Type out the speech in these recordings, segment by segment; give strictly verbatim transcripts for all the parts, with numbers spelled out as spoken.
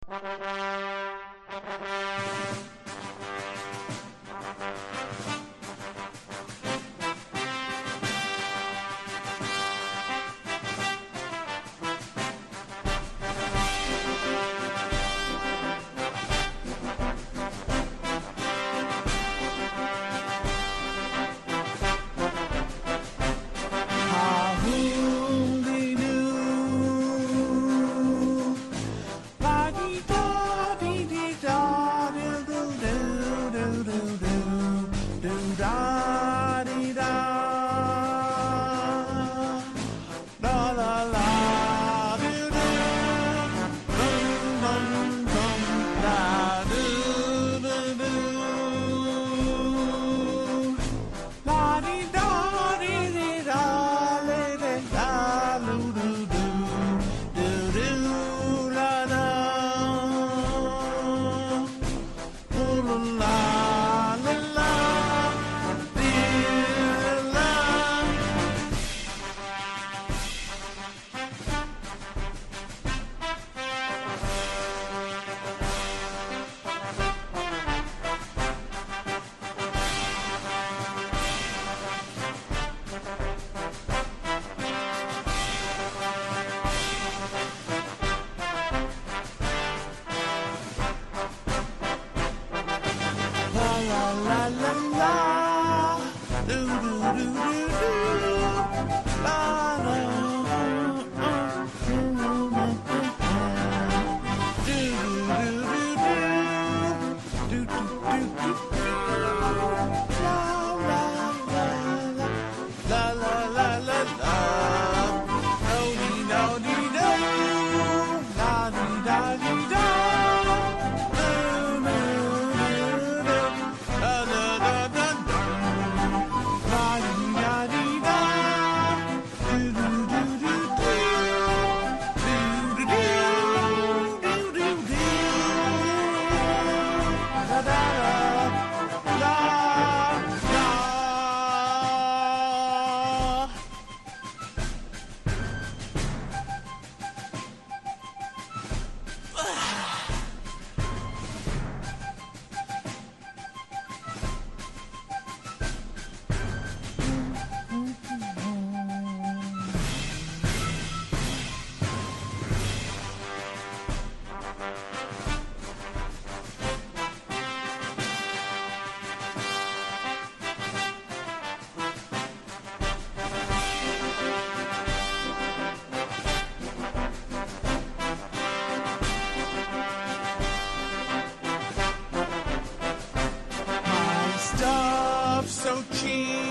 So cheap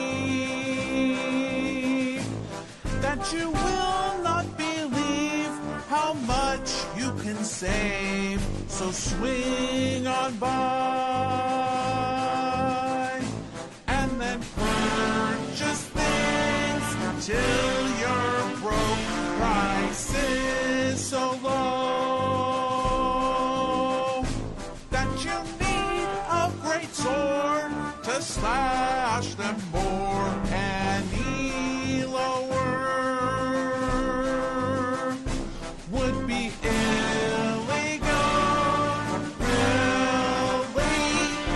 that you will not believe how much you can save. So swing on by and then purchase things till you're broke. Prices so low that you need a great sword to slash them more. Any lower would be illegal, really.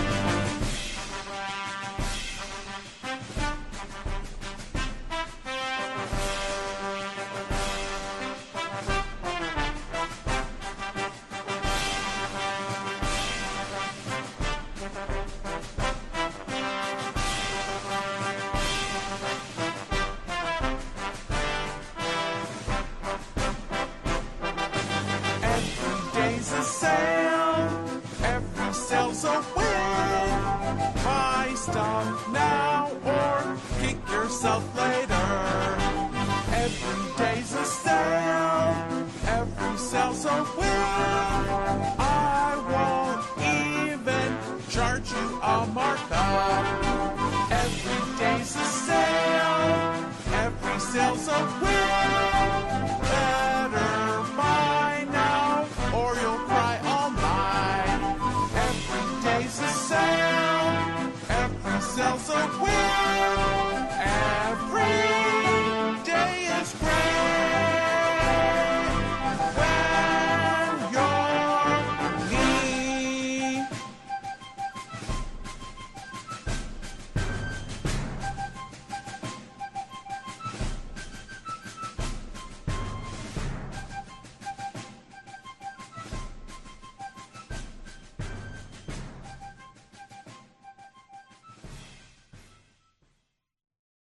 Day's a sale, every sale's a win. Buy stuff now or kick yourself later. Every day's a sale, every sale's a win. I won't even charge you a markup. Every day's a sale, every sale's a win.